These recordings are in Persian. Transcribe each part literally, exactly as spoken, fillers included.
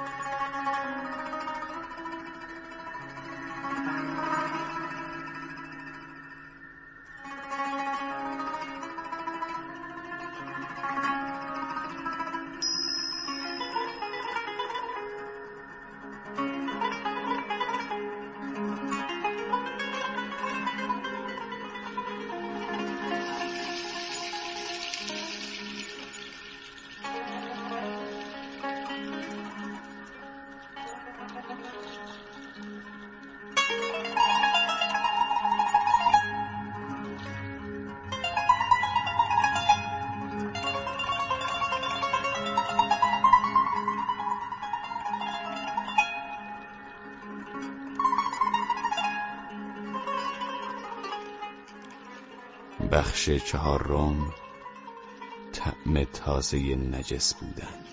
بخش چهارم، طعم تازه نجس بودن.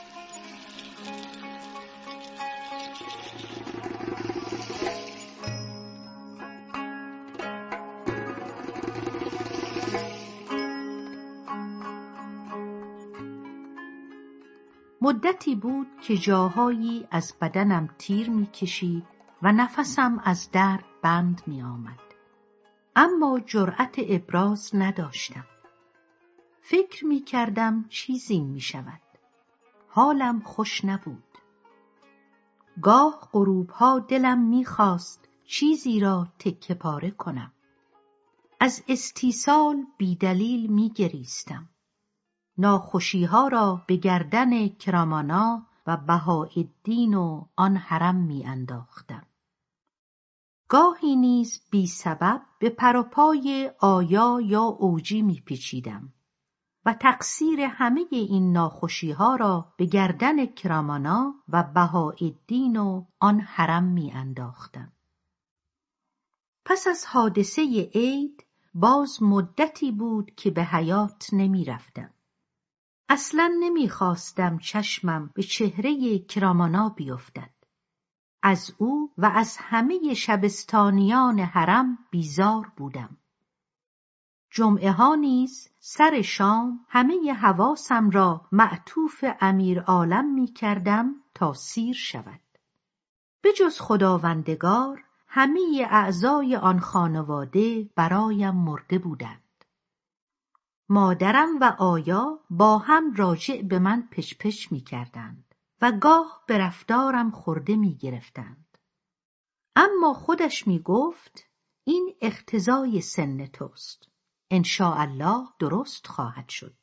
مدتی بود که جاهایی از بدنم تیر می‌کشید و نفسم از درد بند می‌آمد. اما جرأت ابراز نداشتم. فکر می کردم چیزی می شود. حالم خوش نبود. گاه غروبها دلم می خواست چیزی را تکه پاره کنم. از استیصال بی دلیل می گریستم. ناخوشیها را به گردن کرامانا و بهاءالدین و آن حرم می انداختم. گاهی نیز بی سبب به پر و پای آیا یا اوجی می پیچیدم و تقصیر همه این ناخوشیها را به گردن کرامانا و بهاءالدین و آن حرم می انداختم. پس از حادثه عید باز مدتی بود که به حیات نمی رفتم. اصلاً نمی خواستم چشمم به چهره کرامانا بیفتد. از او و از همه شبستانیان حرم بیزار بودم. جمعه ها نیز سر شام همه حواسم را معطوف امیر عالم می کردم تا سیر شود. به جز خداوندگار همه اعضای آن خانواده برایم مرده بودند. مادرم و آیا با هم راجع به من پچ‌پچ می کردند و گاه به رفتارم خورده می گرفتند. اما خودش می گفت این اقتضای سن توست. انشاءالله درست خواهد شد.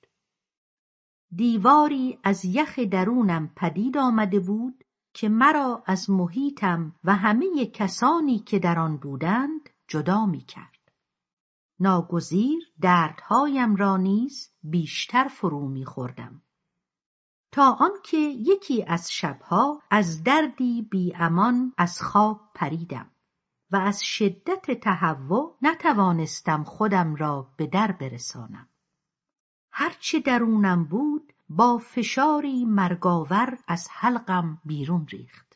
دیواری از یخ درونم پدید آمده بود که مرا از محیطم و همه کسانی که در آن بودند جدا می کرد. ناگزیر دردهایم را نیز بیشتر فرو می خوردم. تا آنکه یکی از شبها از دردی بی امان از خواب پریدم و از شدت تهوع نتوانستم خودم را به در برسانم. هرچه درونم بود با فشاری مرگاور از حلقم بیرون ریخت.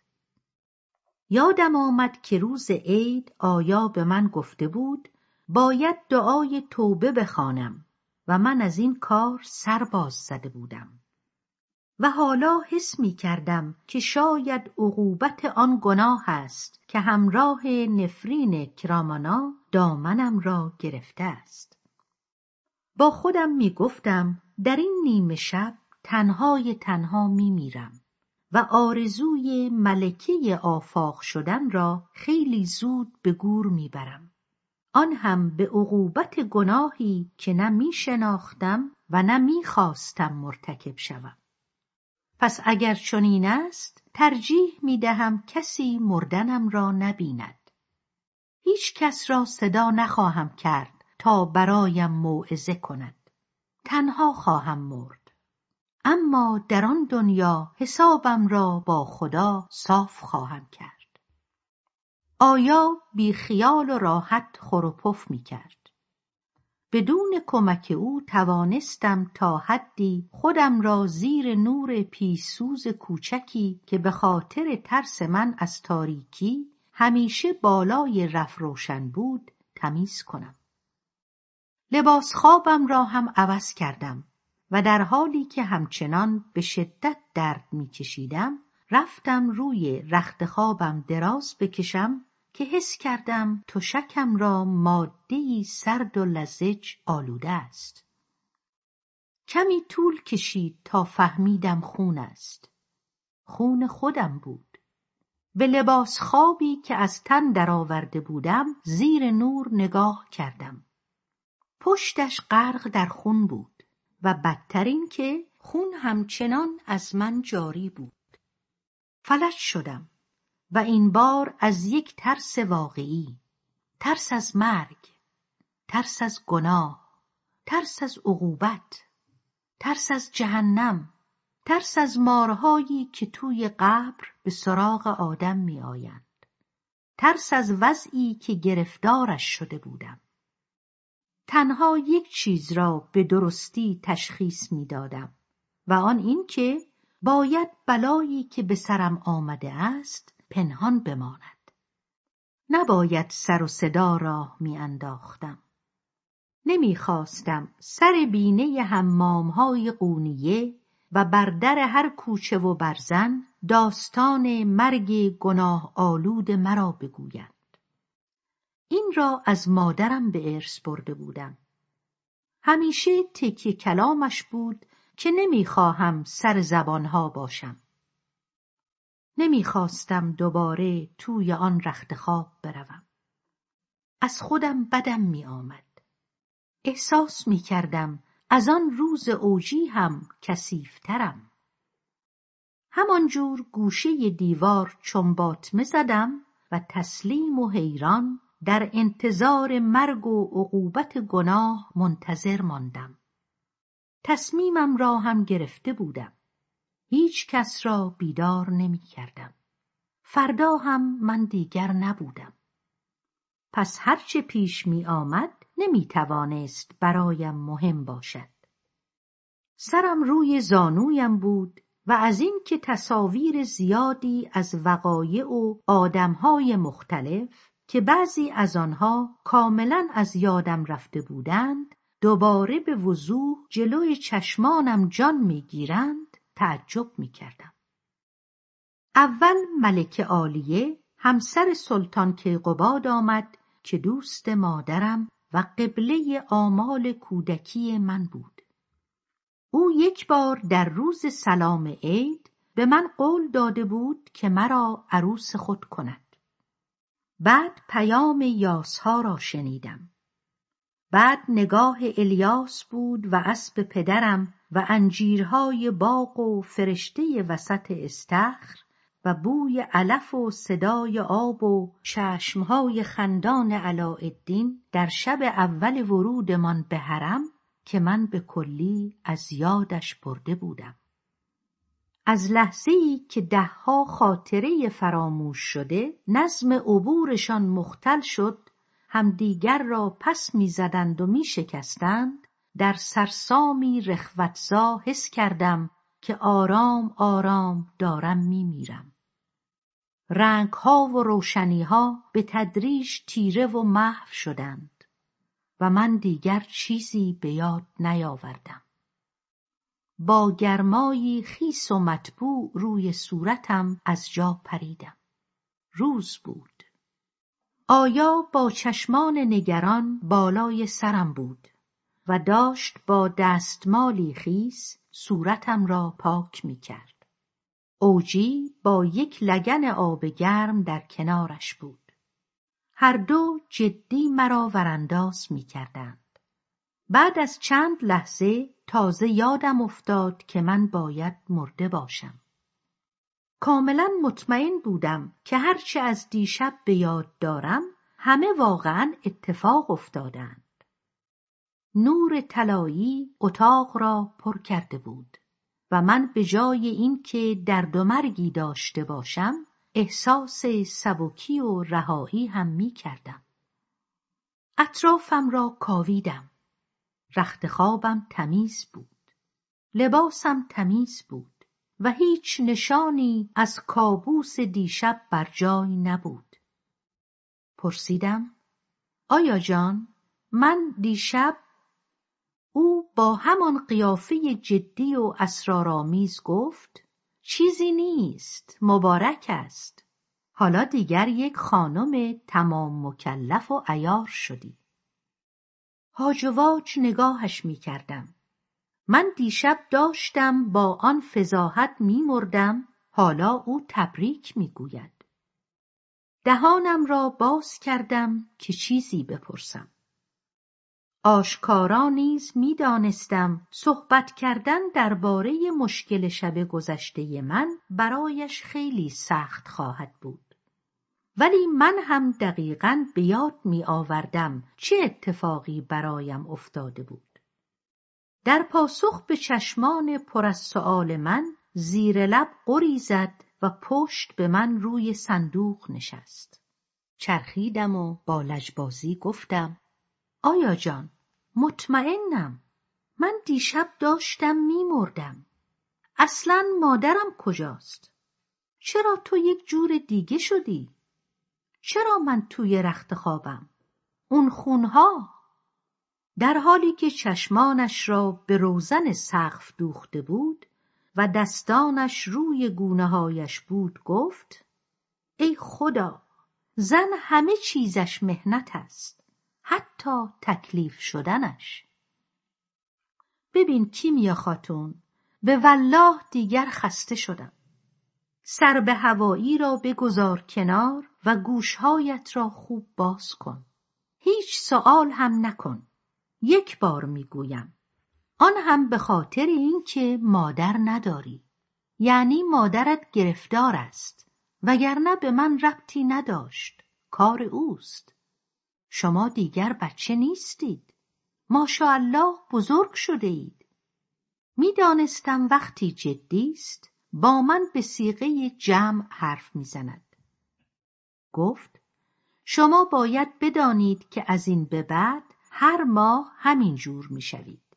یادم آمد که روز عید آیا به من گفته بود باید دعای توبه بخوانم و من از این کار سر باز زده بودم. و حالا حس می کردم که شاید عقوبت آن گناه است که همراه نفرین کرامانا دامنم را گرفته است. با خودم می گفتم در این نیمه شب تنهای تنها می میرم و آرزوی ملکه آفاق شدن را خیلی زود به گور می برم. آن هم به عقوبت گناهی که نه می شناختم و نه می خواستم مرتکب شوم. پس اگر چنین است ترجیح می دهم کسی مردنم را نبیند. هیچ کس را صدا نخواهم کرد تا برایم موعظه کند. تنها خواهم مرد. اما در آن دنیا حسابم را با خدا صاف خواهم کرد. آیا بی خیال و راحت خور و پف می کرد. بدون کمک او توانستم تا حدی خودم را زیر نور پیسوز کوچکی که به خاطر ترس من از تاریکی همیشه بالای رف روشن بود تمیز کنم. لباس خوابم را هم عوض کردم و در حالی که همچنان به شدت درد می کشیدم رفتم روی رخت خوابم دراز بکشم که حس کردم تشکم را ماده‌ای سرد و لزج آلوده است. کمی طول کشید تا فهمیدم خون است. خون خودم بود. به لباس خوابی که از تن درآورده بودم زیر نور نگاه کردم. پشتش غرق در خون بود و بدتر این که خون همچنان از من جاری بود. فلج شدم و این بار از یک ترس واقعی، ترس از مرگ، ترس از گناه، ترس از عقوبت، ترس از جهنم، ترس از مارهایی که توی قبر به سراغ آدم می آیند، ترس از وضعی که گرفتارش شده بودم. تنها یک چیز را به درستی تشخیص می دادم و آن این که باید بلایی که به سرم آمده است پنهان بماند. نباید سر و صدا راه می انداختم. نمی خواستم سر بینه حمام‌های قونیه و بر در هر کوچه و برزن داستان مرگ گناه آلود مرا بگویند. این را از مادرم به ارث برده بودم. همیشه تکیه کلامش بود که نمیخواهم سر زبانها باشم. نمیخواستم دوباره توی آن رخت خواب بروم. از خودم بدم می آمد. احساس می کردم از آن روز اوجی هم کثیف‌ترم. همانجور گوشه دیوار چنباتمه زدم و تسلیم و حیران در انتظار مرگ و عقوبت گناه منتظر ماندم. تصمیمم را هم گرفته بودم. هیچ کس را بیدار نمی کردم. فردا هم من دیگر نبودم. پس هرچه پیش می آمد نمی توانست برایم مهم باشد. سرم روی زانویم بود و از این که تصاویر زیادی از وقایع و آدمهای مختلف که بعضی از آنها کاملا از یادم رفته بودند دوباره به وضوح جلوی چشمانم جان میگیرند تعجب میکردم. اول ملکه عالیه همسر سلطان کیقباد آمد که دوست مادرم و قبله آمال کودکی من بود. او یک بار در روز سلام عید به من قول داده بود که مرا عروس خود کند. بعد پیام یاسها را شنیدم. بعد نگاه الیاس بود و اسب پدرم و انجیرهای باغ و فرشته وسط استخر و بوی علف و صدای آب و چشمهای خندان علاءالدین در شب اول ورودمان به حرم که من به کلی از یادش برده بودم. از لحظه‌ای که دهها خاطره فراموش شده نظم عبورشان مختل شد، همدیگر را پس می‌زدند و می‌شکستند، در سرسامی رخوتزا حس کردم که آرام آرام دارم می‌میرم. رنگ‌ها و روشنی‌ها به تدریج تیره و محو شدند و من دیگر چیزی به یاد نیاوردم. با گرمایی خیس و مطبوع روی صورتم از جا پریدم. روز بود. آیا با چشمان نگران بالای سرم بود و داشت با دستمالی خیس صورتم را پاک می کرد. اوجی با یک لگن آب گرم در کنارش بود. هر دو جدی مرا ورانداز می کردند. بعد از چند لحظه تازه یادم افتاد که من باید مرده باشم. کاملا مطمئن بودم که هرچه از دیشب به یاد دارم همه واقعا اتفاق افتادند. نور طلایی اتاق را پر کرده بود و من به جای این که درد و مرگی داشته باشم احساس سبکی و رهایی هم می کردم. اطرافم را کاویدم. رخت خوابم تمیز بود. لباسم تمیز بود و هیچ نشانی از کابوس دیشب بر جای نبود. پرسیدم: آیا جان، من دیشب؟ او با همان قیافه جدی و اسرارآمیز گفت: چیزی نیست، مبارک است. حالا دیگر یک خانم تمام مکلف و عیار شدی. هاج و واج نگاهش می کردم. من دیشب داشتم با آن فضاحت می مردم، حالا او تبریک می گوید. دهانم را باز کردم که چیزی بپرسم. آشکارا نیز می دانستم صحبت کردن درباره مشکل شب گذشته من برایش خیلی سخت خواهد بود. ولی من هم دقیقاً به یاد می آوردم چه اتفاقی برایم افتاده بود. در پاسخ به چشمان پر از سؤال من زیر لب غری زد و پشت به من روی صندوق نشست. چرخیدم و با لجبازی گفتم: آیا جان، مطمئنم. من دیشب داشتم می مردم. اصلاً مادرم کجاست؟ چرا تو یک جور دیگه شدی؟ چرا من توی رخت خوابم؟ اون خونها؟ در حالی که چشمانش را به روزن سقف دوخته بود و دستانش روی گونه‌هایش بود گفت: ای خدا، زن همه چیزش محنت است، حتی تکلیف شدنش. ببین کیمیا خاتون، به والله دیگر خسته شدم. سر به هوایی را بگذار کنار و گوشهایت را خوب باز کن. هیچ سؤال هم نکن. یک بار میگویم، آن هم به خاطر این که مادر نداری. یعنی مادرت گرفتار است، وگرنه به من ربطی نداشت. کار اوست. شما دیگر بچه نیستید. ماشاءالله بزرگ شده اید. میدانستم وقتی جدی است با من به صیغه جمع حرف میزند. گفت: شما باید بدانید که از این به بعد هر ماه همین جور میشوید.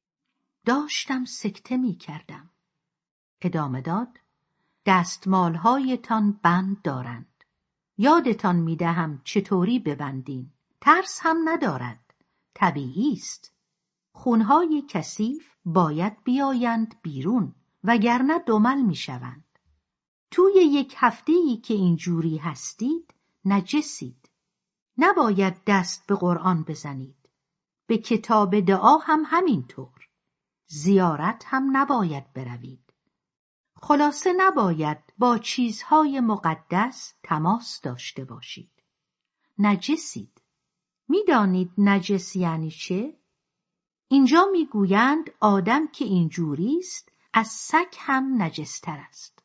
داشتم سکته میکردم. ادامه داد: دستمالهایتان بند دارند. یادتان میدهم چطوری ببندین. ترس هم ندارد. طبیعی است. خونهای کثیف باید بیایند بیرون، وگرنه دمل میشوند. توی یک هفته‌ای که اینجوری هستید نجسید. نباید دست به قرآن بزنید. به کتاب دعا هم همینطور. زیارت هم نباید بروید. خلاصه نباید با چیزهای مقدس تماس داشته باشید. نجسید. میدانید نجس یعنی چه؟ اینجا میگویند آدم که اینجوری است از سگ هم نجستر است.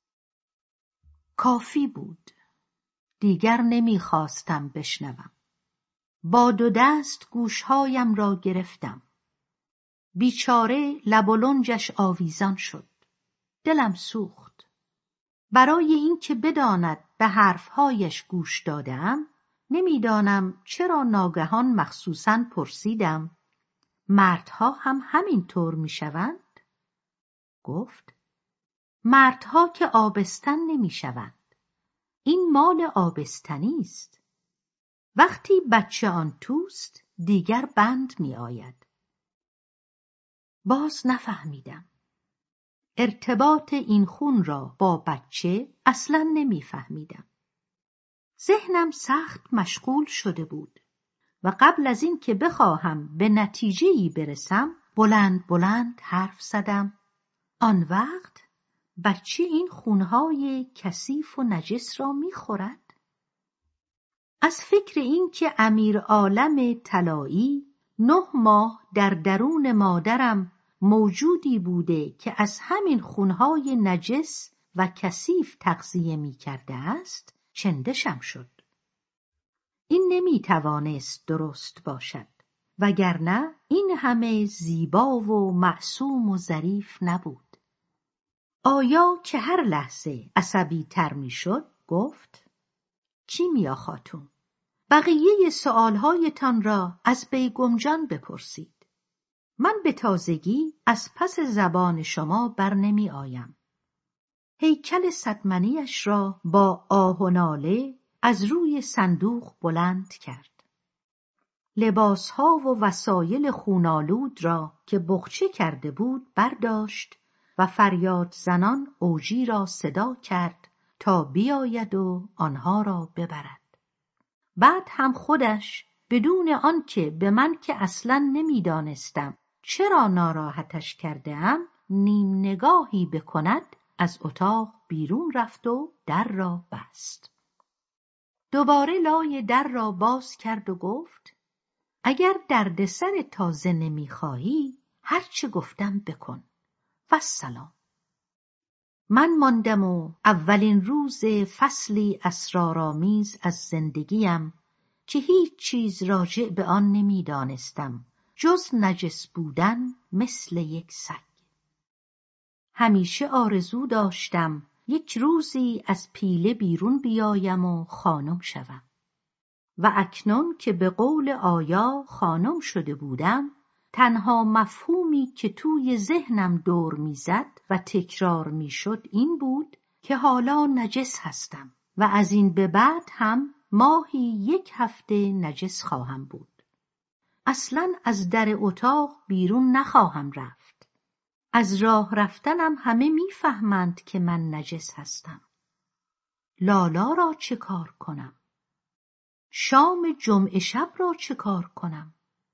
کافی بود. دیگر نمیخواستم بشنوم. با دو دست گوشهایم را گرفتم. بیچاره لب و لنجش آویزان شد. دلم سوخت. برای این که بداند به حرفهایش گوش دادم، نمیدانم چرا ناگهان مخصوصاً پرسیدم: مردها هم همینطور میشوند؟ گفت: مردها که آبستن نمیشوند. این مال آبستنی است. وقتی بچه آن توست دیگر بند می آید. باز نفهمیدم. ارتباط این خون را با بچه اصلاً نمیفهمیدم. ذهنم سخت مشغول شده بود و قبل از این که بخواهم به نتیجه‌ای برسم بلند بلند حرف زدم: آن وقت بچه این خونهای کثیف و نجس را میخورد؟ از فکر این که امیر عالم طلایی نه ماه در درون مادرم موجودی بوده که از همین خونهای نجس و کثیف تغذیه می کرده است چندشم شد. این نمی توانست درست باشد، وگرنه این همه زیبا و معصوم و ظریف نبود. آیا که هر لحظه عصبی تر می شد گفت: کیمیا خاتون، بقیه سؤالهایتان را از بیگم جان بپرسید. من به تازگی از پس زبان شما بر نمی آیم. هیکل صدمنیش را با آه و ناله از روی صندوق بلند کرد. لباسها و وسایل خونالود را که بخچه کرده بود برداشت و فریاد زنان اوجی را صدا کرد تا بیاید و آنها را ببرد. بعد هم خودش بدون آنکه به من که اصلاً نمیدانستم چرا ناراحتش کرده ام نیم نگاهی بکند از اتاق بیرون رفت و در را بست. دوباره لای در را باز کرد و گفت اگر دردسر تازه نمیخواهی هر چه گفتم بکن و سلام. من ماندم و اولین روز فصلی اسرارآمیز از زندگیم که هیچ چیز راجع به آن نمیدانستم جز نجس بودن مثل یک سگ. همیشه آرزو داشتم یک روزی از پیله بیرون بیایم و خانم شوم و اکنون که به قول آیا خانم شده بودم تنها مفهومی که توی ذهنم دور میزد و تکرار میشد این بود که حالا نجس هستم و از این به بعد هم ماهی یک هفته نجس خواهم بود. اصلاً از در اتاق بیرون نخواهم رفت. از راه رفتنم همه میفهمند که من نجس هستم. لالا را چه کار کنم؟ شام جمعه شب را چه کار کنم؟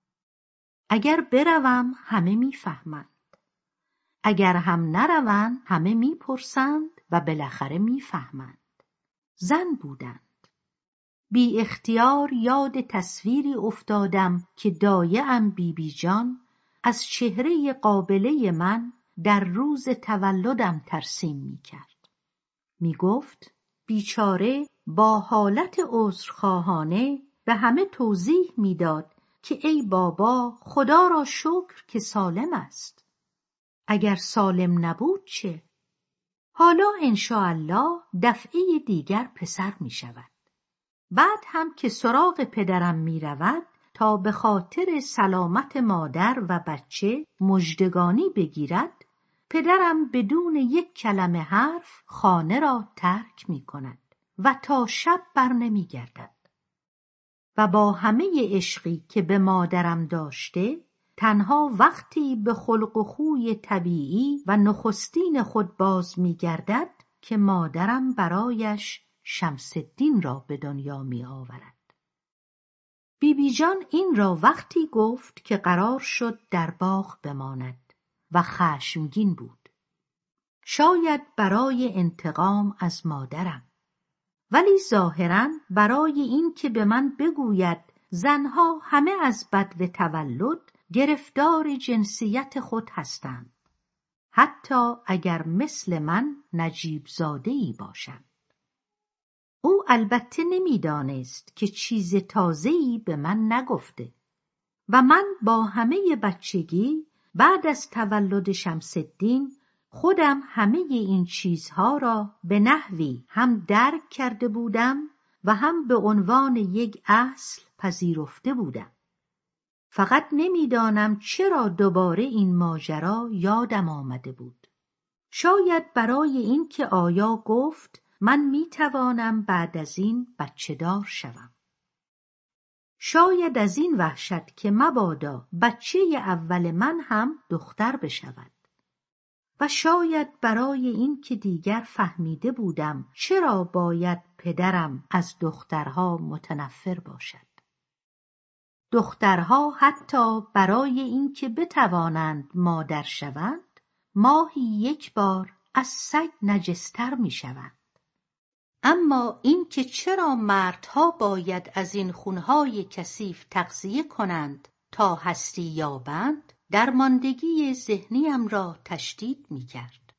اگر بروم همه میفهمند. اگر هم نروند همه میپرسند و بالاخره میفهمند. زن بودند. بی اختیار یاد تصویری افتادم که دایه‌ام بی بی جان از چهره قابله من در روز تولدم ترسیم میکرد. میگفت بیچاره با حالت عذرخواهانه به همه توضیح میداد که ای بابا خدا را شکر که سالم است. اگر سالم نبود چه؟ حالا انشاءالله دفعه دیگر پسر می شود. بعد هم که سراغ پدرم می رود تا به خاطر سلامت مادر و بچه مژدگانی بگیرد، پدرم بدون یک کلمه حرف خانه را ترک می کند و تا شب بر نمی گردد. و با همه عشقی که به مادرم داشته تنها وقتی به خلق و خوی طبیعی و نخستین خود باز می گردد که مادرم برایش شمس الدین را به دنیا می آورد. بی بی جان این را وقتی گفت که قرار شد در باغ بماند و خشمگین بود. شاید برای انتقام از مادرم، ولی ظاهراً برای این که به من بگوید زنها همه از بدو تولد گرفتار جنسیت خود هستند، حتی اگر مثل من نجیب زاده‌ای باشند. او البته نمیدانست که چیز تازه‌ای به من نگفته و من با همه بچگی بعد از تولد شمس الدین خودم همه این چیزها را به نحوی هم درک کرده بودم و هم به عنوان یک اصل پذیرفته بودم. فقط نمیدانم چرا دوباره این ماجرا یادم آمده بود. شاید برای این که آیا گفت من میتوانم بعد از این بچه دار شوم. شاید از این وحشت که مبادا بچه اول من هم دختر بشود. و شاید برای این که دیگر فهمیده بودم چرا باید پدرم از دخترها متنفر باشد. دخترها حتی برای این که بتوانند مادر شوند ماهی یک بار از سگ نجستر می شوند. اما این که چرا مردها باید از این خونهای کثیف تغذیه کنند تا هستی یابند درماندگی ذهنیم را تشدید می کرد.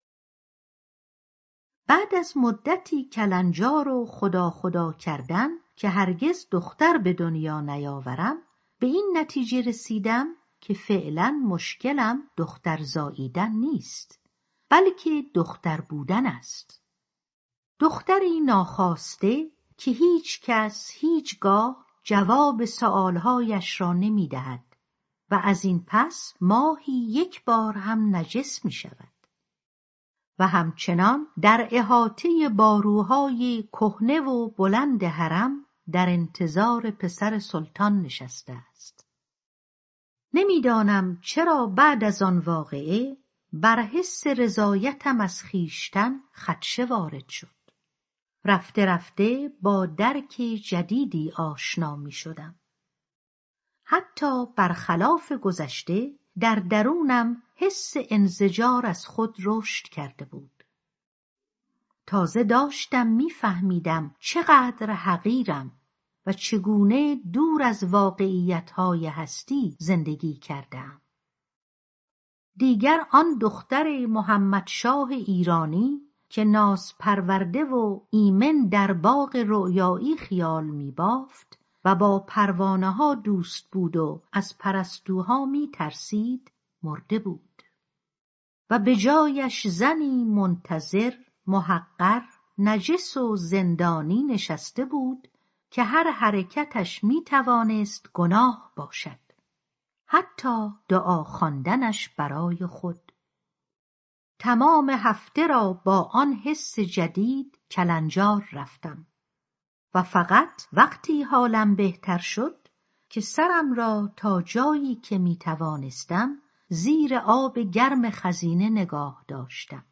بعد از مدتی کلنجار و خدا خدا کردن که هرگز دختر به دنیا نیاورم، به این نتیجه رسیدم که فعلا مشکلم دختر زاییدن نیست، بلکه دختر بودن است. دختری ناخواسته که هیچ کس هیچگاه جواب سؤالهایش را نمی دهد و از این پس ماهی یک بار هم نجس می شود و همچنان در احاطه باروهای کهنه و بلند حرم در انتظار پسر سلطان نشسته است. نمیدانم چرا بعد از آن واقعه بر حس رضایتم از خویشتن خدشه وارد شد. رفته رفته با درک جدیدی آشنا می شدم. حتی برخلاف گذشته در درونم حس انزجار از خود رشد کرده بود. تازه داشتم می فهمیدم چقدر حقیرم و چگونه دور از واقعیت‌های هستی زندگی کردم. دیگر آن دختر محمد شاه ایرانی که ناز پرورده و ایمن در باغ رؤیایی خیال می بافت و با پروانه ها دوست بود و از پرستوها می ترسید مرده بود و به جایش زنی منتظر، محقر، نجس و زندانی نشسته بود که هر حرکتش می توانست گناه باشد، حتی دعا خواندنش برای خود. تمام هفته را با آن حس جدید کلنجار رفتم و فقط وقتی حالم بهتر شد که سرم را تا جایی که می توانستم زیر آب گرم خزینه نگاه داشتم.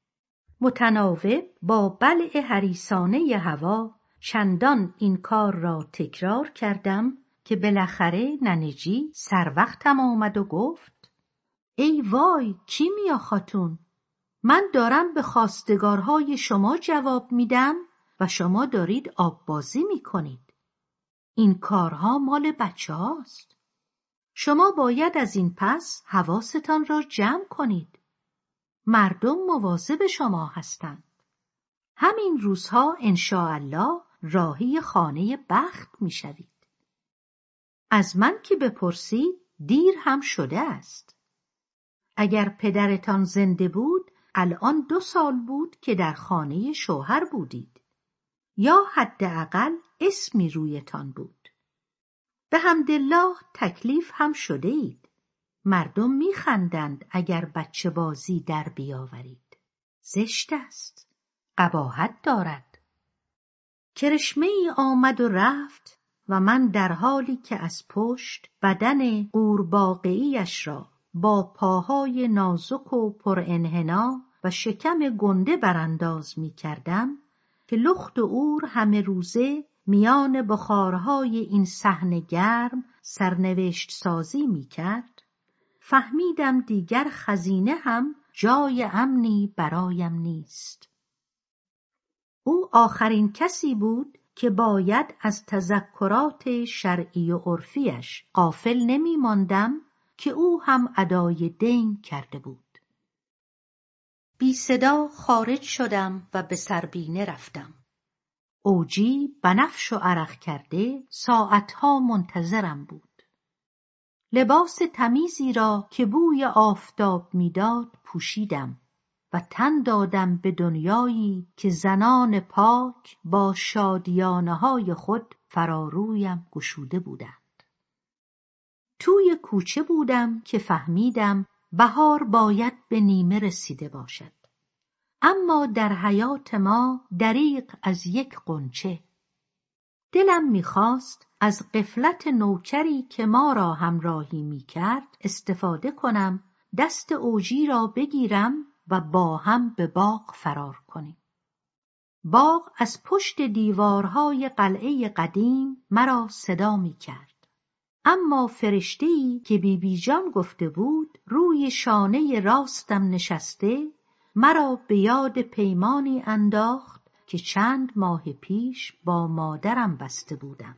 متناوب با بلع حریصانه هوا چندان این کار را تکرار کردم که بالاخره ننجی سر وقتم آمد و گفت: ای وای کیمیا خاتون، من دارم به خواستگارهای شما جواب میدم و شما دارید آب بازی میکنید. این کارها مال بچه هاست. شما باید از این پس حواستان را جمع کنید. مردم مواظب شما هستند. همین روزها انشاءالله راهی خانه بخت میشوید. از من که بپرسید دیر هم شده است. اگر پدرتان زنده بود الان دو سال بود که در خانه شوهر بودید، یا حداقل اسمی رویتان بود. به حمدالله تکلیف هم شده اید. مردم میخندند اگر بچه بازی در بیاورید. زشت است. قباحت دارد. کرشمه ای آمد و رفت و من در حالی که از پشت بدن قورباغه‌ایش را با پاهای نازک و پرانحنا و شکم گنده برانداز می کردم که لخت و عور همه روزه میان بخارهای این صحن گرم سرنوشت سازی می کرد، فهمیدم دیگر خزینه هم جای امنی برایم نیست. او آخرین کسی بود که باید از تذکرات شرعی و عرفیش غافل نمی ماندم که او هم ادای دین کرده بود. بی صدا خارج شدم و به سربینه رفتم. اوجی بنفش و عرق کرده ساعتها منتظرم بود. لباس تمیزی را که بوی آفتاب میداد پوشیدم و تن دادم به دنیایی که زنان پاک با شادیانه‌های خود فرارویم گشوده بودند. توی کوچه بودم که فهمیدم بهار باید به نیمه رسیده باشد، اما در حیات ما دریغ از یک غنچه. دلم میخواست از غفلت نوکری که ما را همراهی میکرد استفاده کنم، دست اوجی را بگیرم و با هم به باغ فرار کنیم. باغ از پشت دیوارهای قلعه قدیم مرا صدا میکرد، اما فرشته‌ای که بی بی جان گفته بود روی شانه راستم نشسته مرا به یاد پیمانی انداخت که چند ماه پیش با مادرم بسته بودم.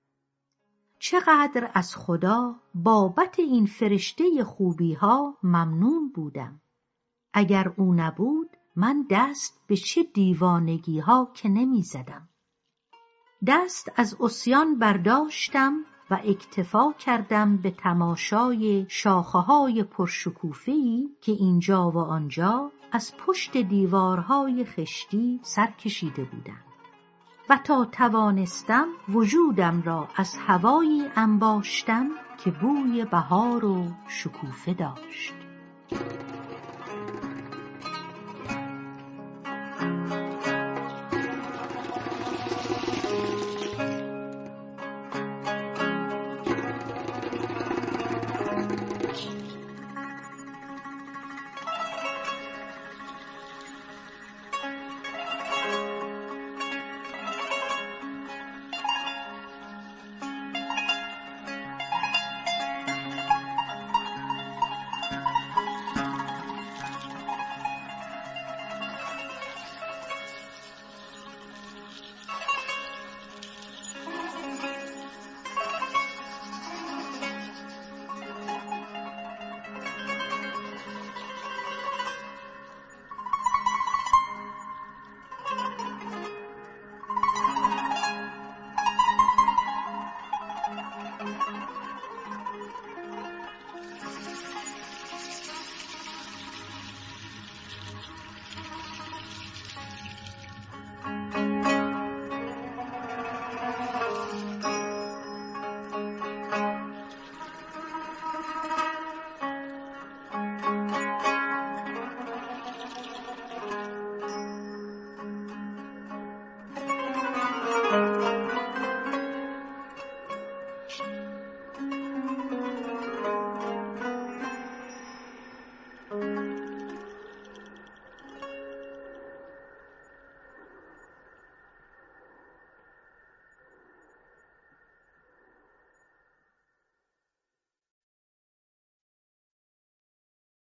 چقدر از خدا بابت این فرشته خوبی ها ممنون بودم. اگر او نبود من دست به چه دیوانگی ها که نمی زدم. دست از عصیان برداشتم و اکتفا کردم به تماشای شاخه‌های پرشکوفه‌ای که اینجا و آنجا از پشت دیوارهای خشتی سر کشیده بودند و تا توانستم وجودم را از هوایی انباشتم که بوی بهار و شکوفه داشت.